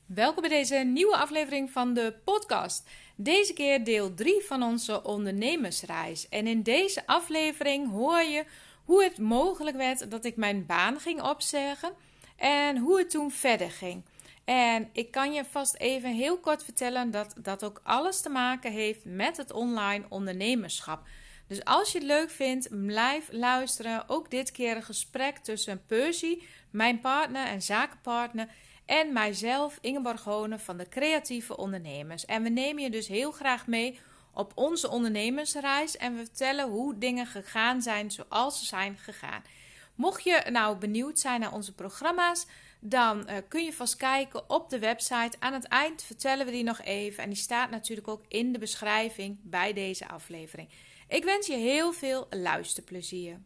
Welkom bij deze nieuwe aflevering van de podcast. Deze keer deel 3 van onze ondernemersreis. En in deze aflevering hoor je hoe het mogelijk werd dat ik mijn baan ging opzeggen en hoe het toen verder ging. En ik kan je vast even heel kort vertellen dat dat ook alles te maken heeft met het online ondernemerschap. Dus als je het leuk vindt, blijf luisteren. Ook dit keer een gesprek tussen Percy, mijn partner en zakenpartner, en mijzelf, Ingeborg Honen van de Creatieve Ondernemers. En we nemen je dus heel graag mee op onze ondernemersreis en we vertellen hoe dingen gegaan zijn zoals ze zijn gegaan. Mocht je nou benieuwd zijn naar onze programma's, dan kun je vast kijken op de website. Aan het eind vertellen we die nog even en die staat natuurlijk ook in de beschrijving bij deze aflevering. Ik wens je heel veel luisterplezier.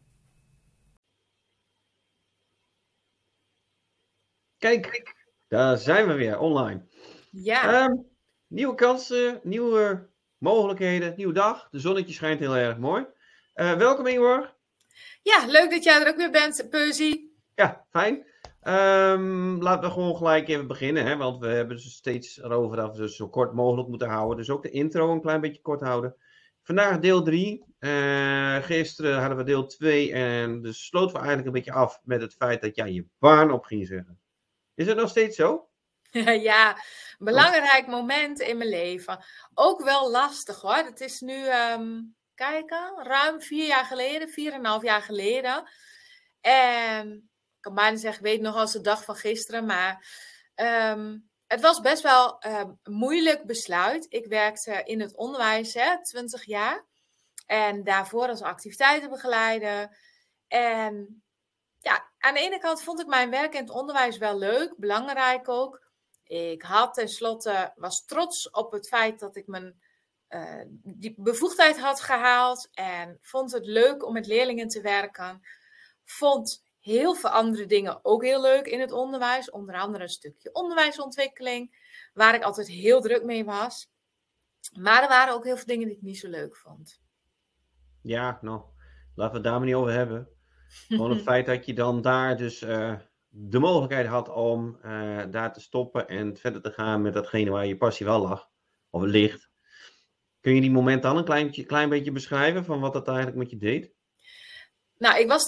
Kijk, daar zijn we weer online. Ja. Nieuwe kansen, nieuwe mogelijkheden, nieuwe dag. De zonnetje schijnt heel erg mooi. Welkom Ingeborg. Ja, leuk dat jij er ook weer bent, Percy. Ja, fijn. Laten we gewoon gelijk even beginnen, hè, want we hebben het steeds erover dat we het zo kort mogelijk moeten houden. Dus ook de intro een klein beetje kort houden. Vandaag deel 3. Gisteren hadden we deel 2 en dus sloten we eigenlijk een beetje af met het feit dat jij je baan op ging zeggen. Is het nog steeds zo? Ja, belangrijk moment in mijn leven. Ook wel lastig hoor. Het is nu, ruim 4 jaar geleden, 4,5 jaar geleden. En ik kan bijna zeggen, ik weet nog als de dag van gisteren, maar het was best wel een moeilijk besluit. Ik werkte in het onderwijs, 20 jaar. En daarvoor als activiteitenbegeleider. En ja, aan de ene kant vond ik mijn werk in het onderwijs wel leuk, belangrijk ook. Ik had tenslotte, was trots op het feit dat ik mijn die bevoegdheid had gehaald. En vond het leuk om met leerlingen te werken. Vond heel veel andere dingen ook heel leuk in het onderwijs. Onder andere een stukje onderwijsontwikkeling, waar ik altijd heel druk mee was. Maar er waren ook heel veel dingen die ik niet zo leuk vond. Ja, nou, laten we het daar maar niet over hebben. Gewoon het feit dat je dan daar dus de mogelijkheid had om daar te stoppen en verder te gaan met datgene waar je passie wel lag, of ligt. Kun je die moment dan een klein beetje beschrijven van wat dat eigenlijk met je deed? Nou, ik was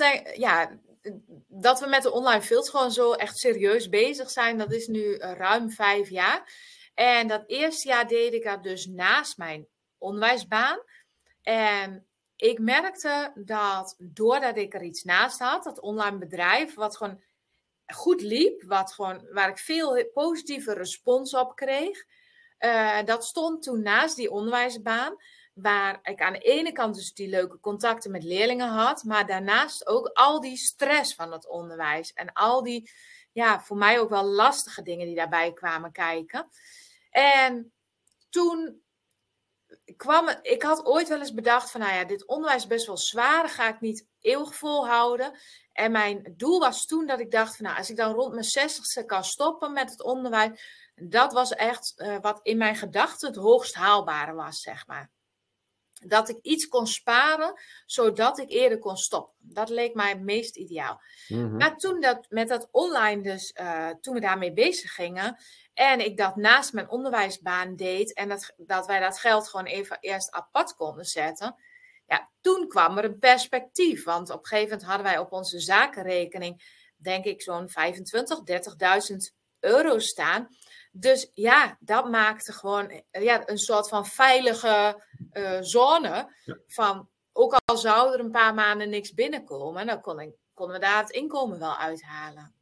dat we met de online fields gewoon zo echt serieus bezig zijn, dat is nu ruim 5 jaar. En dat eerste jaar deed ik dat dus naast mijn onderwijsbaan. En ik merkte dat doordat ik er iets naast had, dat online bedrijf, wat gewoon goed liep, waar ik veel positieve respons op kreeg, dat stond toen naast die onderwijsbaan, waar ik aan de ene kant dus die leuke contacten met leerlingen had, maar daarnaast ook al die stress van het onderwijs en al die, ja, voor mij ook wel lastige dingen die daarbij kwamen kijken. En toen ik had ooit wel eens bedacht van, nou ja, dit onderwijs is best wel zwaar, dat ga ik niet eeuwig volhouden. En mijn doel was toen dat ik dacht van, nou, als ik dan rond mijn 60ste kan stoppen met het onderwijs, dat was echt wat in mijn gedachten het hoogst haalbare was, zeg maar. Dat ik iets kon sparen, zodat ik eerder kon stoppen. Dat leek mij het meest ideaal. Mm-hmm. Maar toen met dat online dus, toen we daarmee bezig gingen en ik dat naast mijn onderwijsbaan deed en dat wij dat geld gewoon even eerst apart konden zetten, ja, toen kwam er een perspectief. Want op een gegeven moment hadden wij op onze zakenrekening, denk ik, zo'n 25.000, 30.000 euro staan. Dus ja, dat maakte gewoon een soort van veilige zone. Ja. Van, ook al zou er een paar maanden niks binnenkomen, dan konden we daar het inkomen wel uithalen.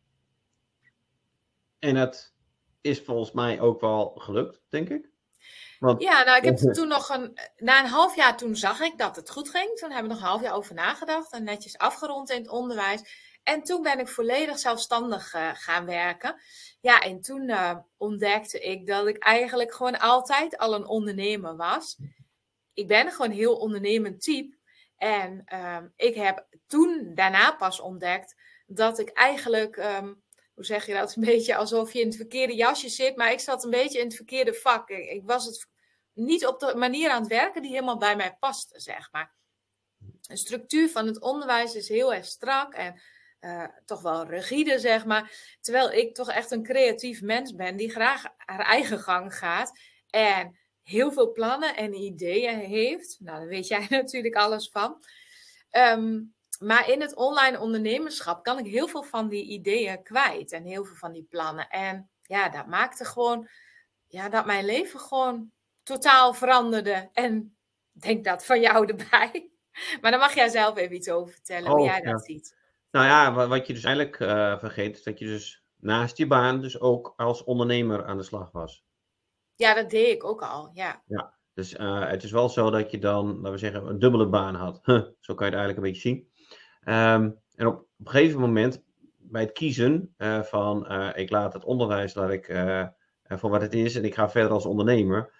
En dat is volgens mij ook wel gelukt, denk ik. Want ja, nou, ik heb toen na een half jaar toen zag ik dat het goed ging. Toen hebben we nog een half jaar over nagedacht en netjes afgerond in het onderwijs. En toen ben ik volledig zelfstandig gaan werken. Ja, en toen ontdekte ik dat ik eigenlijk gewoon altijd al een ondernemer was. Ik ben gewoon een heel ondernemend type. En ik heb toen daarna pas ontdekt dat ik eigenlijk, hoe zeg je dat, een beetje alsof je in het verkeerde jasje zit. Maar ik zat een beetje in het verkeerde vak. Ik was het niet op de manier aan het werken die helemaal bij mij paste, zeg maar. De structuur van het onderwijs is heel erg strak en toch wel rigide, zeg maar. Terwijl ik toch echt een creatief mens ben die graag haar eigen gang gaat. En heel veel plannen en ideeën heeft. Nou, daar weet jij natuurlijk alles van. Maar in het online ondernemerschap kan ik heel veel van die ideeën kwijt. En heel veel van die plannen. En ja, dat maakte gewoon dat mijn leven gewoon totaal veranderde. En ik denk dat van jou erbij. Maar dan mag jij zelf even iets over vertellen, hoe jij dat ziet. Nou ja, wat je dus eigenlijk vergeet, is dat je dus naast je baan dus ook als ondernemer aan de slag was. Ja, dat deed ik ook al, ja. Ja, dus het is wel zo dat je dan, laten we zeggen, een dubbele baan had. Zo kan je het eigenlijk een beetje zien. En op een gegeven moment, bij het kiezen van ik laat het onderwijs voor wat het is en ik ga verder als ondernemer.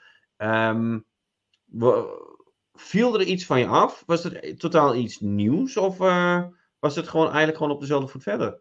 Viel er iets van je af? Was het totaal iets nieuws? Of was het eigenlijk gewoon op dezelfde voet verder?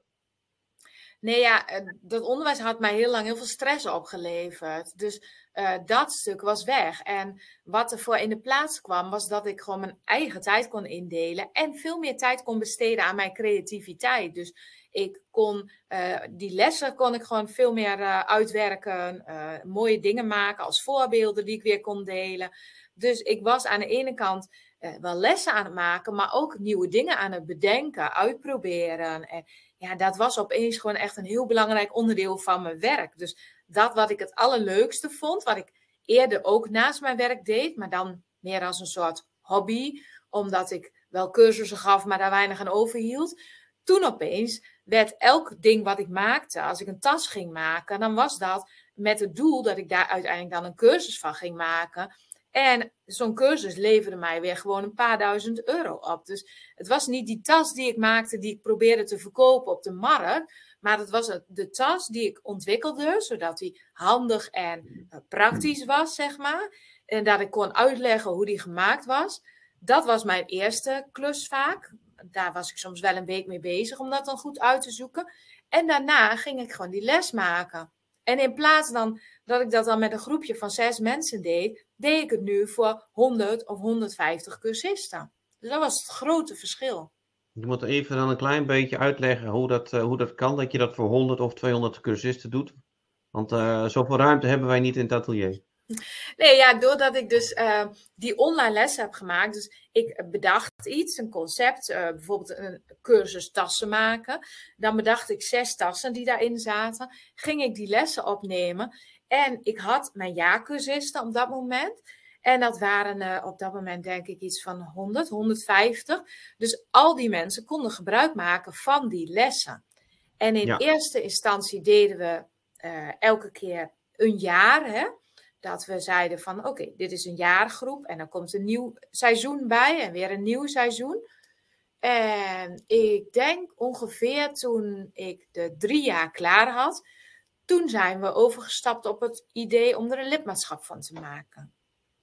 Nee, ja, dat onderwijs had mij heel lang heel veel stress opgeleverd. Dus dat stuk was weg. En wat er voor in de plaats kwam, was dat ik gewoon mijn eigen tijd kon indelen. En veel meer tijd kon besteden aan mijn creativiteit. Dus ik kon, die lessen kon ik gewoon veel meer uitwerken. Mooie dingen maken als voorbeelden die ik weer kon delen. Dus ik was aan de ene kant wel lessen aan het maken, maar ook nieuwe dingen aan het bedenken, uitproberen. En ja, dat was opeens gewoon echt een heel belangrijk onderdeel van mijn werk. Dus dat wat ik het allerleukste vond, wat ik eerder ook naast mijn werk deed, maar dan meer als een soort hobby, omdat ik wel cursussen gaf, maar daar weinig aan overhield. Toen opeens werd elk ding wat ik maakte, als ik een tas ging maken, dan was dat met het doel dat ik daar uiteindelijk dan een cursus van ging maken. En zo'n cursus leverde mij weer gewoon een paar duizend euro op. Dus het was niet die tas die ik maakte, die ik probeerde te verkopen op de markt. Maar het was de tas die ik ontwikkelde, zodat die handig en praktisch was, zeg maar. En dat ik kon uitleggen hoe die gemaakt was. Dat was mijn eerste klus vaak. Daar was ik soms wel een week mee bezig om dat dan goed uit te zoeken. En daarna ging ik gewoon die les maken. En in plaats dan dat ik dat dan met een groepje van 6 mensen deed, deed ik het nu voor 100 of 150 cursisten. Dus dat was het grote verschil. Je moet even dan een klein beetje uitleggen hoe dat kan, dat je dat voor 100 of 200 cursisten doet. Want zoveel ruimte hebben wij niet in het atelier. Nee, ja, doordat ik dus die online lessen heb gemaakt. Dus ik bedacht iets, een concept, bijvoorbeeld een cursus tassen maken. Dan bedacht ik 6 tassen die daarin zaten. Ging ik die lessen opnemen. En ik had mijn jaarcursisten op dat moment. En dat waren op dat moment denk ik iets van 100, 150. Dus al die mensen konden gebruik maken van die lessen. En in eerste instantie deden we elke keer een jaar, hè. Dat we zeiden van oké, dit is een jaargroep en dan komt een nieuw seizoen bij en weer een nieuw seizoen. En ik denk ongeveer toen ik de 3 jaar klaar had, toen zijn we overgestapt op het idee om er een lidmaatschap van te maken.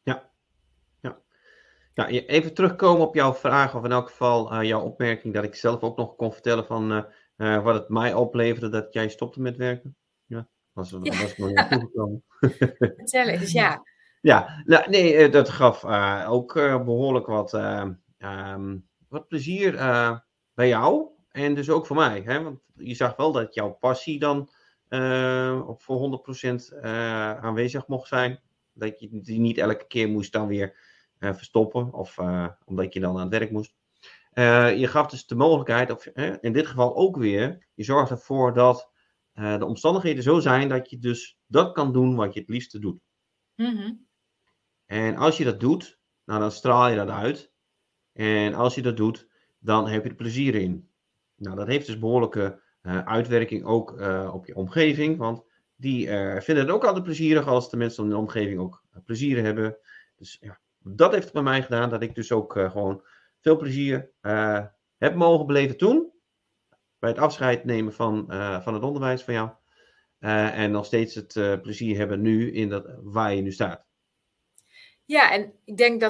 Ja, even terugkomen op jouw vraag, of in elk geval jouw opmerking dat ik zelf ook nog kon vertellen van wat het mij opleverde dat jij stopte met werken. Ja, was ik nog niet toegekomen. Vertel eens, ja. Ja, nou, nee, dat gaf ook behoorlijk wat plezier bij jou en dus ook voor mij. Hè? Want je zag wel dat jouw passie dan voor 100% aanwezig mocht zijn. Dat je die niet elke keer moest dan weer verstoppen of omdat je dan aan het werk moest. Je gaf dus de mogelijkheid, of in dit geval ook weer, je zorgt ervoor dat de omstandigheden zo zijn dat je dus dat kan doen wat je het liefste doet. Mm-hmm. En als je dat doet, nou, dan straal je dat uit. En als je dat doet, dan heb je er plezier in. Nou, dat heeft dus behoorlijke uitwerking ook op je omgeving. Want die vinden het ook altijd plezierig als de mensen in de omgeving ook plezier hebben. Dus ja, dat heeft het bij mij gedaan dat ik dus ook gewoon veel plezier heb mogen beleven toen. Bij het afscheid nemen van het onderwijs van jou. En nog steeds het plezier hebben nu in waar je nu staat. Ja, en ik denk dat het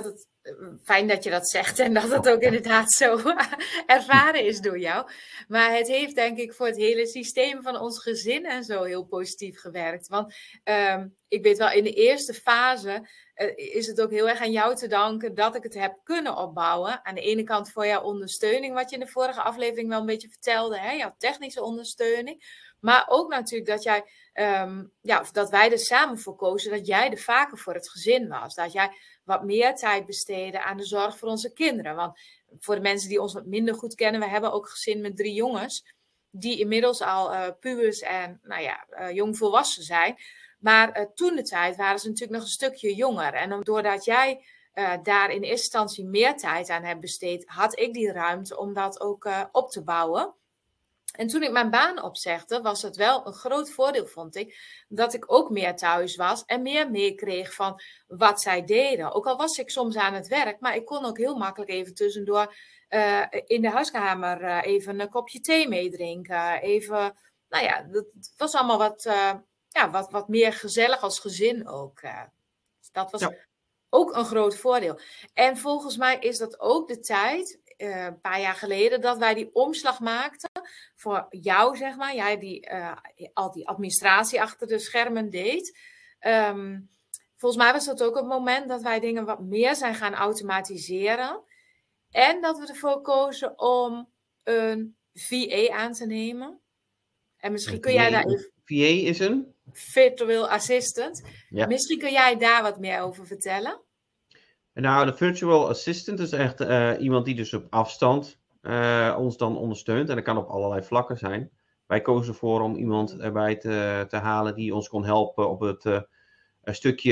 fijn dat je dat zegt en dat het ook inderdaad zo ervaren is door jou. Maar het heeft denk ik voor het hele systeem van ons gezin en zo heel positief gewerkt. Want ik weet wel, in de eerste fase is het ook heel erg aan jou te danken dat ik het heb kunnen opbouwen. Aan de ene kant voor jouw ondersteuning, wat je in de vorige aflevering wel een beetje vertelde, hè? Jouw technische ondersteuning. Maar ook natuurlijk dat jij, dat wij er samen voor kozen dat jij er vaker voor het gezin was. Dat jij wat meer tijd besteden aan de zorg voor onze kinderen. Want voor de mensen die ons wat minder goed kennen, we hebben ook een gezin met 3 jongens, die inmiddels al pubers en jongvolwassen zijn. Maar toen de tijd waren ze natuurlijk nog een stukje jonger. En doordat jij daar in eerste instantie meer tijd aan hebt besteed, had ik die ruimte om dat ook op te bouwen. En toen ik mijn baan opzegde, was het wel een groot voordeel, vond ik, dat ik ook meer thuis was en meer meekreeg van wat zij deden. Ook al was ik soms aan het werk, maar ik kon ook heel makkelijk even tussendoor in de huiskamer even een kopje thee meedrinken. Even, het was allemaal wat meer gezellig als gezin ook. Dus dat was ook een groot voordeel. En volgens mij is dat ook de tijd, een paar jaar geleden, dat wij die omslag maakten voor jou, zeg maar. Jij die al die administratie achter de schermen deed. Volgens mij was dat ook het moment dat wij dingen wat meer zijn gaan automatiseren. En dat we ervoor kozen om een VA aan te nemen. En misschien kun jij daar even... VA is een? Virtual Assistant. Ja. Misschien kun jij daar wat meer over vertellen? Nou, de Virtual Assistant is echt iemand die dus op afstand ons dan ondersteunt. En dat kan op allerlei vlakken zijn. Wij kozen ervoor om iemand erbij te halen die ons kon helpen op het een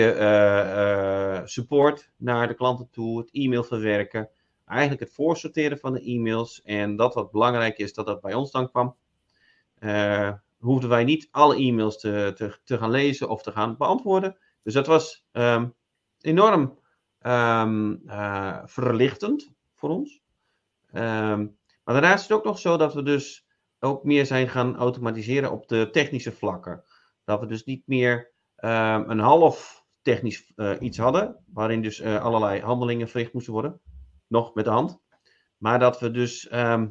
stukje support naar de klanten toe, het e-mail verwerken, eigenlijk het voorsorteren van de e-mails. En dat wat belangrijk is, dat bij ons dan kwam. Hoefden wij niet alle e-mails te gaan lezen of te gaan beantwoorden. Dus dat was enorm verlichtend voor ons. Maar daarnaast is het ook nog zo dat we dus ook meer zijn gaan automatiseren op de technische vlakken. Dat we dus niet meer een half technisch iets hadden, waarin dus allerlei handelingen verricht moesten worden, nog met de hand. Maar dat we dus,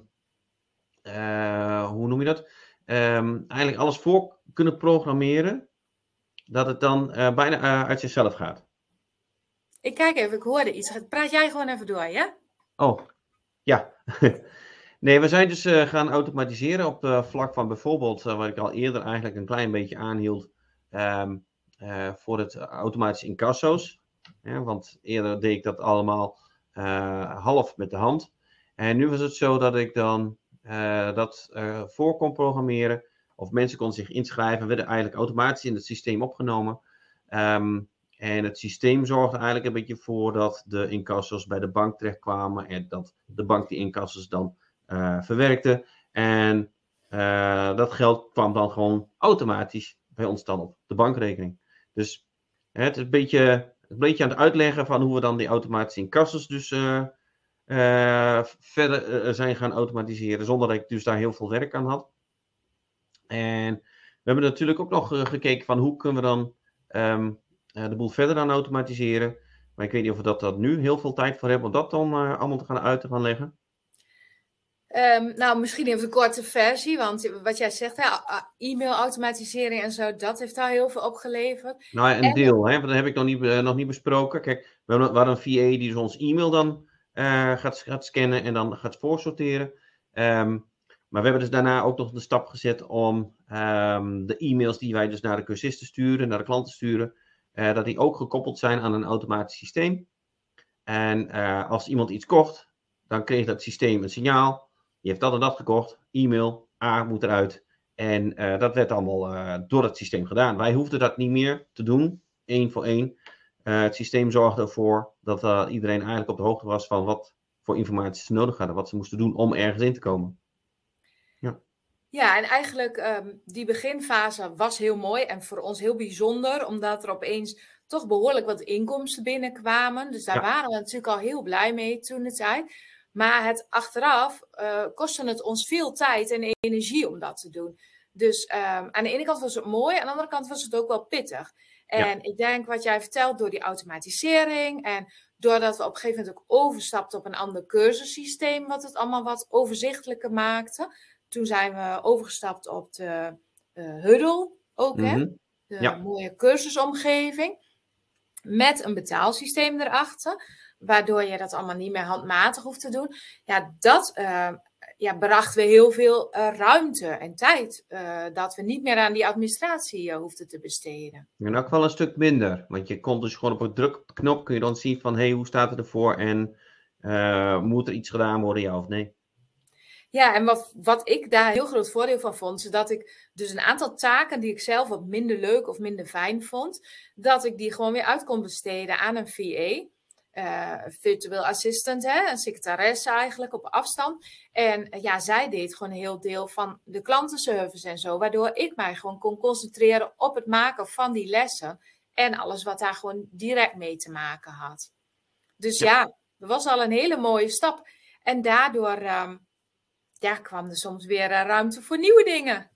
hoe noem je dat? Eigenlijk alles voor kunnen programmeren, dat het dan bijna uit zichzelf gaat. Ik kijk even, ik hoorde iets. Praat jij gewoon even door, ja? Oh, ja. Nee, we zijn dus gaan automatiseren op het vlak van bijvoorbeeld, wat ik al eerder eigenlijk een klein beetje aanhield, voor het automatisch incasso's. Want eerder deed ik dat allemaal half met de hand. En nu was het zo dat ik dan dat voor kon programmeren. Of mensen konden zich inschrijven, werden eigenlijk automatisch in het systeem opgenomen. En het systeem zorgde eigenlijk een beetje voor dat de incassos bij de bank terechtkwamen. En dat de bank die incassos dan verwerkte. En dat geld kwam dan gewoon automatisch bij ons dan op de bankrekening. Dus het is een beetje aan het uitleggen van hoe we dan die automatische incassos dus verder zijn gaan automatiseren. Zonder dat ik dus daar heel veel werk aan had. En we hebben natuurlijk ook nog gekeken van hoe kunnen we dan de boel verder aan automatiseren. Maar ik weet niet of we dat nu heel veel tijd voor hebben om dat dan allemaal te gaan leggen. Nou, misschien even een korte versie, want wat jij zegt, e-mail-automatisering en zo, dat heeft daar heel veel opgeleverd. Nou ja, een deel, want dat heb ik nog niet besproken. Kijk, we hadden een VA die dus ons e-mail dan gaat scannen en dan gaat voorsorteren. Maar we hebben dus daarna ook nog de stap gezet om de e-mails die wij dus naar de cursisten sturen, naar de klanten sturen, dat die ook gekoppeld zijn aan een automatisch systeem. En als iemand iets kocht, dan kreeg dat systeem een signaal. Je heeft dat en dat gekocht, e-mail, A moet eruit. En dat werd allemaal door het systeem gedaan. Wij hoefden dat niet meer te doen, 1 voor 1. Het systeem zorgde ervoor dat iedereen eigenlijk op de hoogte was van wat voor informatie ze nodig hadden. Wat ze moesten doen om ergens in te komen. Ja, en eigenlijk die beginfase was heel mooi en voor ons heel bijzonder. Omdat er opeens toch behoorlijk wat inkomsten binnenkwamen. Dus daar waren we natuurlijk al heel blij mee toen de tijd. Maar het achteraf kostte het ons veel tijd en energie om dat te doen. Dus aan de ene kant was het mooi, aan de andere kant was het ook wel pittig. En ik denk wat jij vertelt door die automatisering en doordat we op een gegeven moment ook overstapten op een ander cursussysteem, wat het allemaal wat overzichtelijker maakte. Toen zijn we overgestapt op de Huddle ook, hè? De mooie cursusomgeving. Met een betaalsysteem erachter, waardoor je dat allemaal niet meer handmatig hoeft te doen. Ja, dat bracht weer heel veel ruimte en tijd. Dat we niet meer aan die administratie hoefden te besteden. En ook wel een stuk minder. Want je kon dus gewoon op een druk op de knop kun je dan zien van hoe staat het ervoor en moet er iets gedaan worden, ja of nee? Ja, en wat ik daar een heel groot voordeel van vond, is dat ik dus een aantal taken die ik zelf wat minder leuk of minder fijn vond, dat ik die gewoon weer uit kon besteden aan een VA. Virtual assistant, hè, een secretaresse eigenlijk op afstand. En zij deed gewoon een heel deel van de klantenservice en zo, waardoor ik mij gewoon kon concentreren op het maken van die lessen en alles wat daar gewoon direct mee te maken had. Dus dat was al een hele mooie stap. En daardoor kwam er soms weer ruimte voor nieuwe dingen.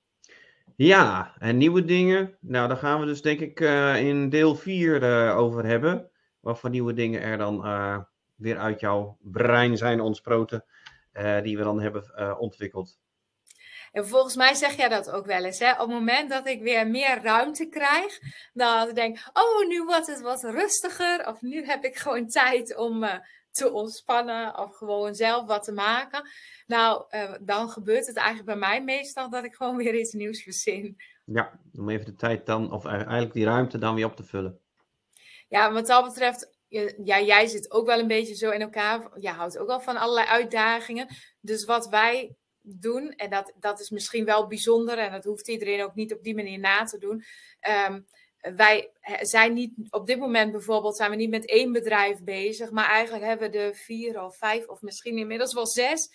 Ja, en nieuwe dingen. Nou, daar gaan we dus denk ik in deel 4 over hebben. Wat voor nieuwe dingen er dan weer uit jouw brein zijn ontsproten, die we dan hebben ontwikkeld. En volgens mij zeg jij dat ook wel eens. Hè? Op het moment dat ik weer meer ruimte krijg, dan denk ik, oh, nu wordt het wat rustiger. Of nu heb ik gewoon tijd om te ontspannen of gewoon zelf wat te maken. Nou, dan gebeurt het eigenlijk bij mij meestal dat ik gewoon weer iets nieuws verzin. Ja, om even de tijd dan, of eigenlijk die ruimte dan weer op te vullen. Ja, wat dat betreft, jij zit ook wel een beetje zo in elkaar. Jij houdt ook wel van allerlei uitdagingen. Dus wat wij doen, en dat is misschien wel bijzonder, en dat hoeft iedereen ook niet op die manier na te doen. Wij zijn niet, op dit moment bijvoorbeeld, zijn we niet met 1 bedrijf bezig, maar eigenlijk hebben we er 4 of 5 of misschien inmiddels wel 6.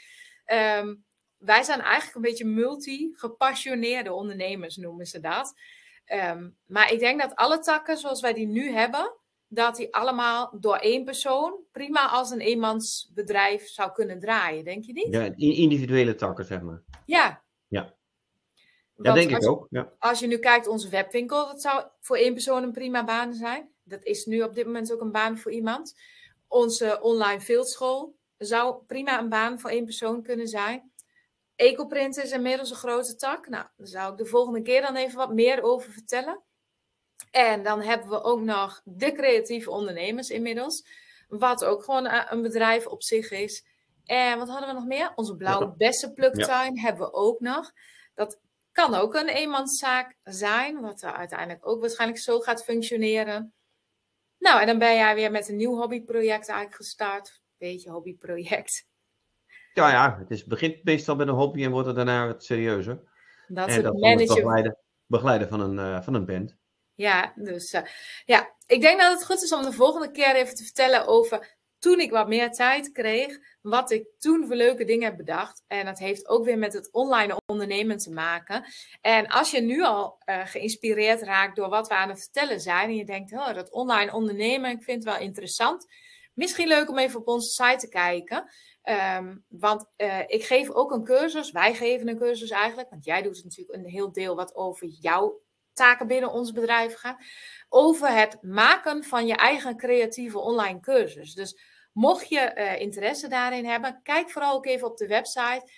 Wij zijn eigenlijk een beetje multi-gepassioneerde ondernemers, noemen ze dat. Maar ik denk dat alle takken zoals wij die nu hebben, dat die allemaal door 1 persoon prima als een eenmansbedrijf zou kunnen draaien. Denk je niet? Ja, individuele takken, zeg maar. Ja. Ja, dat denk ik ook. Ja. Als je nu kijkt, onze webwinkel, dat zou voor 1 persoon een prima baan zijn. Dat is nu op dit moment ook een baan voor iemand. Onze online fieldschool zou prima een baan voor 1 persoon kunnen zijn. Ecoprint is inmiddels een grote tak. Nou, daar zou ik de volgende keer dan even wat meer over vertellen. En dan hebben we ook nog de creatieve ondernemers inmiddels. Wat ook gewoon een bedrijf op zich is. En wat hadden we nog meer? Onze blauwe bessenpluktuin hebben we ook nog. Dat kan ook een eenmanszaak zijn. Wat uiteindelijk ook waarschijnlijk zo gaat functioneren. Nou, en dan ben jij weer met een nieuw hobbyproject eigenlijk gestart. Beetje hobbyproject. Ja, het begint meestal met een hobby en wordt het daarna wat serieuzer. Dat is het manager. Begeleiden van een band. Ja, dus ik denk dat het goed is om de volgende keer even te vertellen over toen ik wat meer tijd kreeg, wat ik toen voor leuke dingen heb bedacht. En dat heeft ook weer met het online ondernemen te maken. En als je nu al geïnspireerd raakt door wat we aan het vertellen zijn en je denkt, oh, dat online ondernemen, ik vind het wel interessant. Misschien leuk om even op onze site te kijken. Want ik geef ook een cursus, wij geven een cursus eigenlijk, want jij doet natuurlijk een heel deel wat over jouw taken binnen ons bedrijf gaat, over het maken van je eigen creatieve online cursus. Dus mocht je interesse daarin hebben, kijk vooral ook even op de website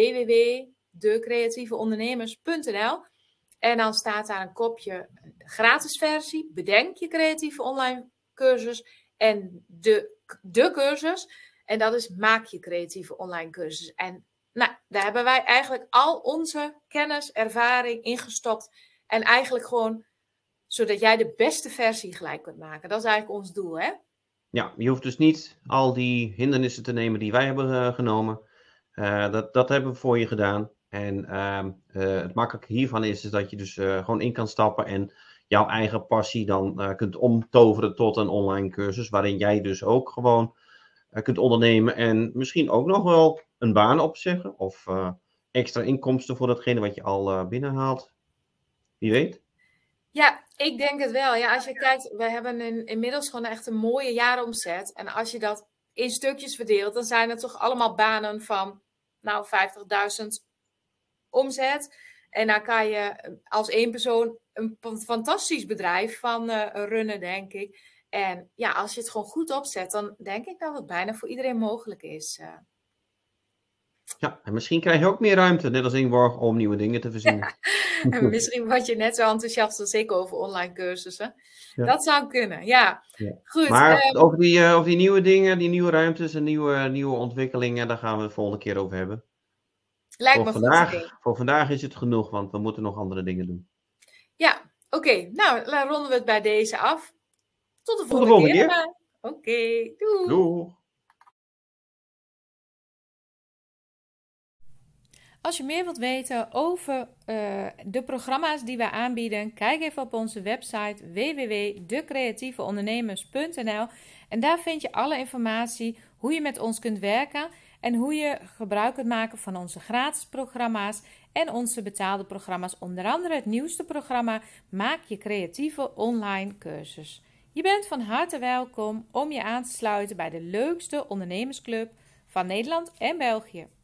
www.decreatieveondernemers.nl en dan staat daar een kopje gratis versie, bedenk je creatieve online cursus en de cursus. En dat is maak je creatieve online cursus. En nou, daar hebben wij eigenlijk al onze kennis, ervaring ingestopt. En eigenlijk gewoon, zodat jij de beste versie gelijk kunt maken. Dat is eigenlijk ons doel, hè? Ja, je hoeft dus niet al die hindernissen te nemen die wij hebben genomen. Dat hebben we voor je gedaan. En het makkelijke hiervan is dat je dus gewoon in kan stappen en jouw eigen passie dan kunt omtoveren tot een online cursus. Waarin jij dus ook gewoon kunt ondernemen en misschien ook nog wel een baan opzeggen. Of extra inkomsten voor datgene wat je al binnenhaalt. Wie weet? Ja, ik denk het wel. Ja, als je kijkt, we hebben inmiddels gewoon echt een mooie jaaromzet. En als je dat in stukjes verdeelt, dan zijn het toch allemaal banen van 50.000 omzet. En dan kan je als 1 persoon een fantastisch bedrijf van runnen, denk ik. En ja, als je het gewoon goed opzet, dan denk ik dat het bijna voor iedereen mogelijk is. Ja, en misschien krijg je ook meer ruimte, net als Ingeborg, om nieuwe dingen te verzinnen. En misschien word je net zo enthousiast als ik over online cursussen. Ja. Dat zou kunnen, ja. Ja. Goed. Maar over die nieuwe dingen, die nieuwe ruimtes en nieuwe ontwikkelingen, daar gaan we het de volgende keer over hebben. Lijkt me goed. Voor vandaag is het genoeg, want we moeten nog andere dingen doen. Ja, oké. Nou, dan ronden we het bij deze af. Tot de volgende keer. Oké, doei. Doei. Als je meer wilt weten over de programma's die wij aanbieden, kijk even op onze website www.decreatieveondernemers.nl en daar vind je alle informatie hoe je met ons kunt werken en hoe je gebruik kunt maken van onze gratis programma's en onze betaalde programma's. Onder andere het nieuwste programma Maak je creatieve online cursus. Je bent van harte welkom om je aan te sluiten bij de leukste ondernemersclub van Nederland en België.